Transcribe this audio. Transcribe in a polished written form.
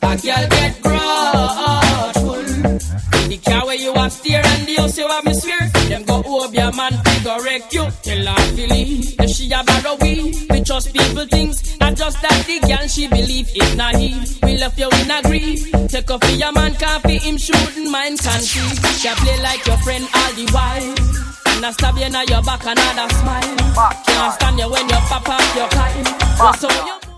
a girl get grudgeful. The car where you have steer and the house you have me swear. Them go over your man, they go wreck you. Tell her to leave. If she a borrow we trust people things. Not just that the girl she believe is naive. We left you in a grief. Take off your man, can't be him shooting mind country. She play like your friend all the while. And I stab you in your back, another smile. Can't stand you when you pop up your kind. So you